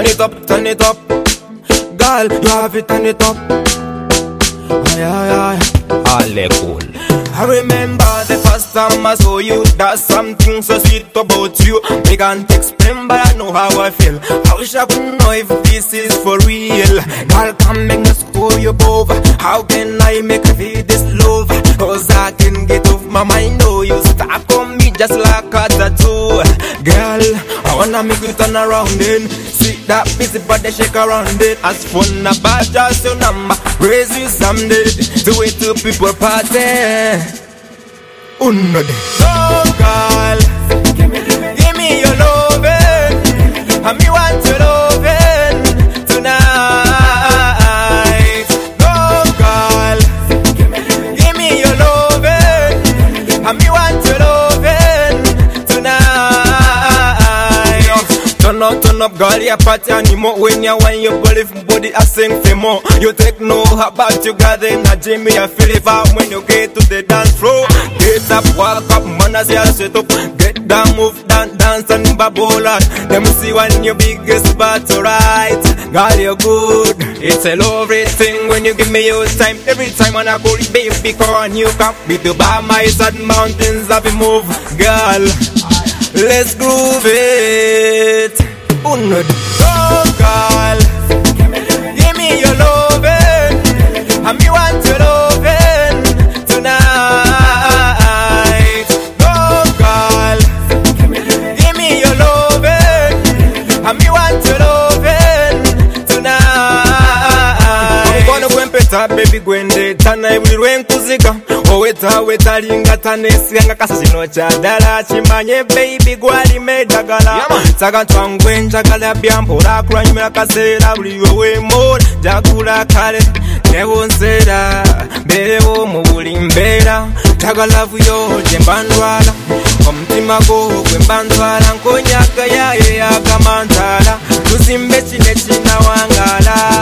it up, turn it up. Girl, you have it, turn it up. Ay, ay, ay. All cool. I remember the first time I saw you. There's something so sweet about you. I can't explain, but I know how I feel. I wish I could know if this is for real. Girl, come make me score you above. How can I make you feel this love? Cause I can get off my mind. Oh, you stuck on me just like a tattoo. Girl, I wanna make you turn around then. See that busy body shake around it. As fun about just your number. Raise you someday. Do it to people party. Uno day. Oh girl, give me your loving. And me want your loving tonight. Oh girl, give me your loving. And me want your loving tonight. Turn up, girl, your party anymore. When you want your body, I sing for more. You take no about you got the energy, me I feel it out when you get to the dance floor. Get up, walk up, man, I see I set up. Get down, move down, dance and babola. Let me see when your biggest spot, alright. Girl, you're good. It's a lovely thing when you give me your time. Every time when I call you, baby, come you come. Beat you by my side, mountains, have you move. Girl, let's groove it. Uno, oh girl, give me your loving, and me want your loving tonight. Oh girl, give me your loving, and me want your loving tonight. I'm gonna go and peta baby gwende tana ibulirwe nkuzika. Weta linga tanesi anga kasa chino cha dala chimanye baby gwali medagala. Saka twangwe njagala byampola kulanyumira kasera buli wewe more jagula kale nebonsera berewo mu buli mbeera tagala vuyo jembandwala omutima go gwembandwala nkonyaga yaye yagamantala tuzimbe kine kinawangala.